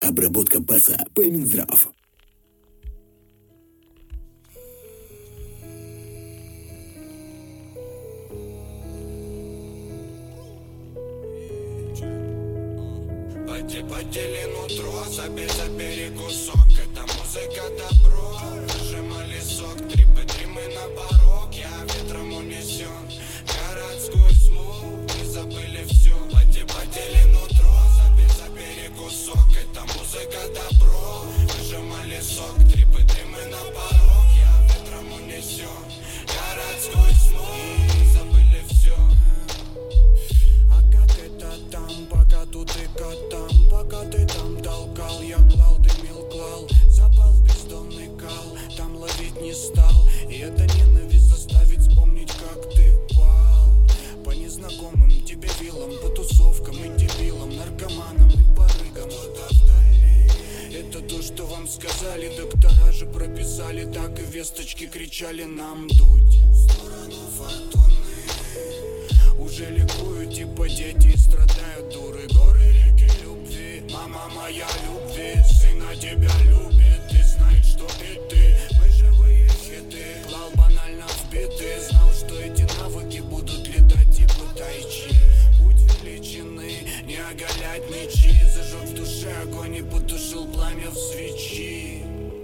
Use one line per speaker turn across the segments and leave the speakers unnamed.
Обработка баса по Минздрав.
Подели нутро, забери кусок. Это музыка добро. Выжимали сок, трипы, дримы на порог. Я ветром унесен городскую смуг. Мы забыли все. Подели нутро, забери кусок. Это музыка добро. Выжимали сок, трипы, дримы на порог. Я ветром унесен городскую смуг. Мы забыли все. А как это там, пока тут и там, пока ты там толкал, я клал, дымил, клал, запал бездонный кал, там ловить не стал. И эта ненависть заставит вспомнить, как ты пал по незнакомым тебе вилам, по тусовкам и дебилам, наркоманам и барыгам. Это то, что вам сказали, доктора же прописали, так и весточки кричали нам дуть в сторону фортуны. Уже ликуют, типа дети страдают, дуры, горы, реки любви. Мама моя любви, сына тебя любит, и знает, что и ты. Мы живые хиты, клал банально в биты. Знал, что эти навыки будут летать типа тайчи. Путь величины, не оголять мечи. Зажег в душе огонь и потушил пламя в свечи.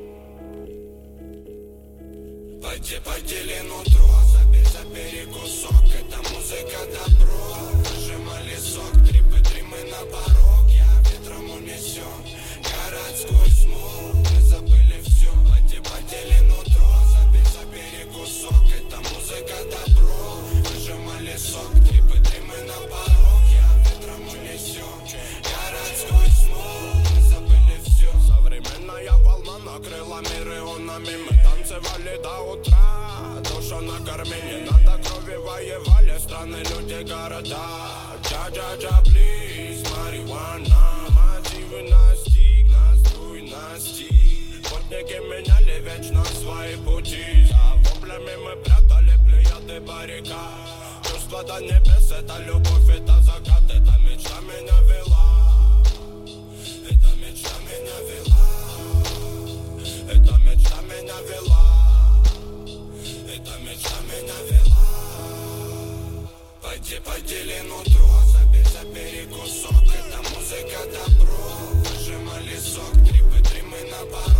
Подели нутро, забери кусок. Это музыка добро. Выжимали сок, трипы, дримы на порог. Я ветром унесен городской смог. Мы забыли все. Подели нутро, забери кусок. Это музыка добро. Выжимали сок, трипы, дримы на порог. Я ветром унесен городской смог. Мы забыли все. Современная волна накрыла мир ионами. Мы танцевали до утра. Душу накормили, надо крови воевали страны, люди, города. Джа-джа-джа, плиз, марихуана. Мотивы настиг, настрой настиг. Спутники меняли вечно свои пути. За воплями мы прятали плеяды баррикад. Чувство до небес, это любовь, это закат. Это мечта меня вела. Это мечта меня вела. Это мечта меня вела. Эта мечта меня вела. Подели нутро, забери кусок. Это музыка добро. Выжимали сок, трипы, дримы на порог.